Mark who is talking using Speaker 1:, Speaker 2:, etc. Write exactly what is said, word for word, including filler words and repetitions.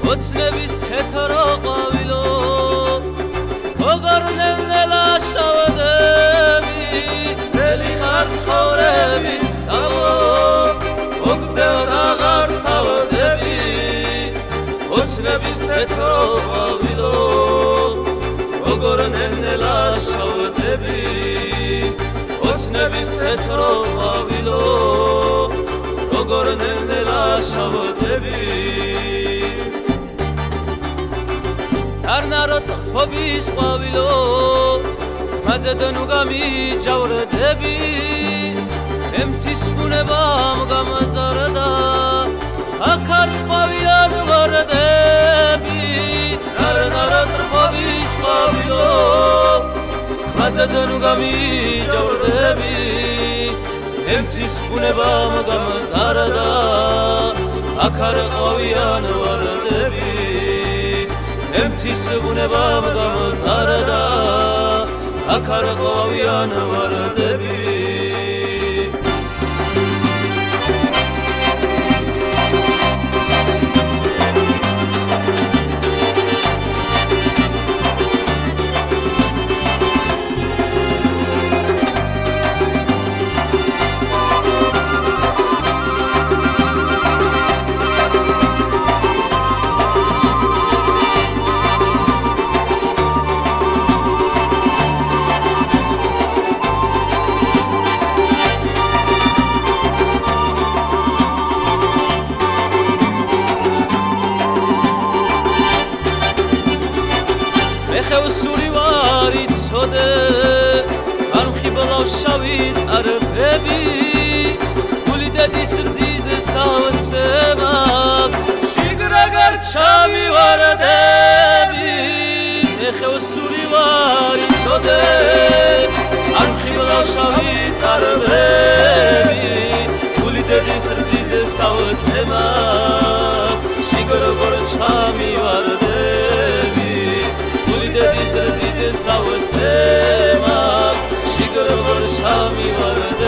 Speaker 1: ოცნების თეთრო ყვავილო როგორ ნელ-ნელა შავდები ძველი ხარ ცხოვრების სამო მოგსდევ რაღაც თავდები ოცნების თეთრო ყვავილო როგორ ნელ-ნელა შავდები ოცნების თეთრო ყვავილო როგორ ნელ-ნელა შავდები არნარო ტყობის ყვავილო მაზედ ნუ გამიჯავრდები ემთის ბუნებამ გამაზარდა აქ არ ყვავიან ვარდები არნარო ტყობის ყვავილო მაზედ ნუ გამიჯავრდები ემთის ბუნებამ გამაზარდა აქ არ ყვავიან ვარდები ემთის ბუნებამ გამაზარდა აქ არ ყვავიან ვარდები ხევსური ვარ იცოდე არ მხიბლავ შავი წარბები გული დედის რძიდ სავსემად შიგრაგარ ჩამივარდები ხევსური ვარ იცოდე არ მხიბლავ შავი წარბები გული დედის რძიდ სავსემად შიგრაგარ ჩამივარდები დედის რძიდ სავსემად შიგრაგარ ჩამივარდები